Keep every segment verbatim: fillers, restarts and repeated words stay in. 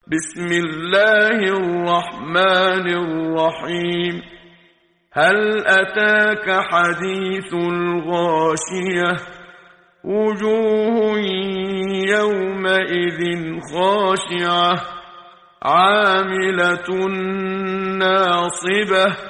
بسم الله الرحمن الرحيم هل أتاك حديث الغاشية وجوه يومئذ خاشعة عاملة ناصبة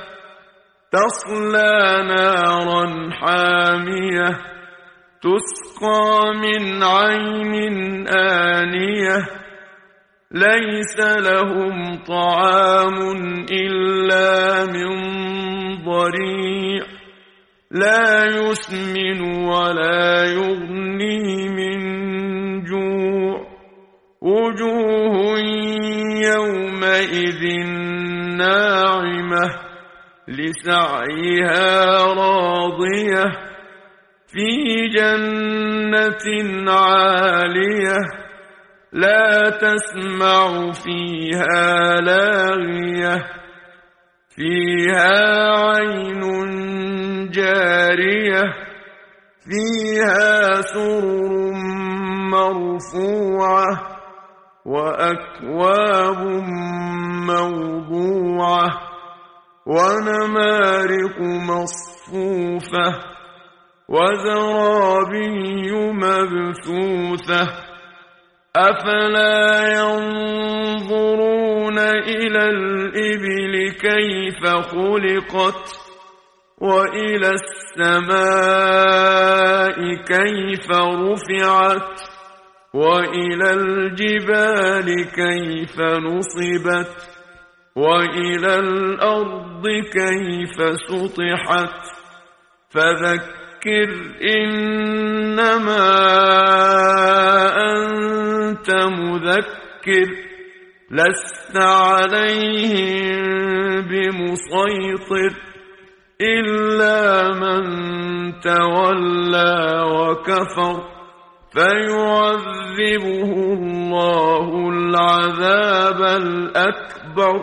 تصلى نارا حامية تسقى من عين آنية ليس لهم طعام إلا من ضريع لا يسمن ولا يغني من جوع وجوه يومئذ ناعمة لسعيها راضية في جنة عالية لا تسمع فيها لاغية فيها عين جارية فيها سرر مرفوعة وأكواب موضوعة ونمارق مصفوفة وزرابي مبثوثة أفلا ينظرون إلى الإبل كيف خلقت وإلى السماء كيف رفعت وإلى الجبال كيف نصبت وإلى الأرض كيف سطحت فذكر إنما أنت مذكر لست عليهم بمسيطر إلا من تولى وكفر فيعذبه الله العذاب الأكبر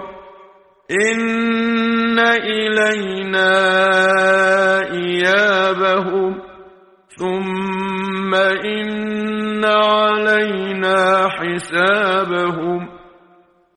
إن إلينا إيابهم ثم إن علينا حسابهم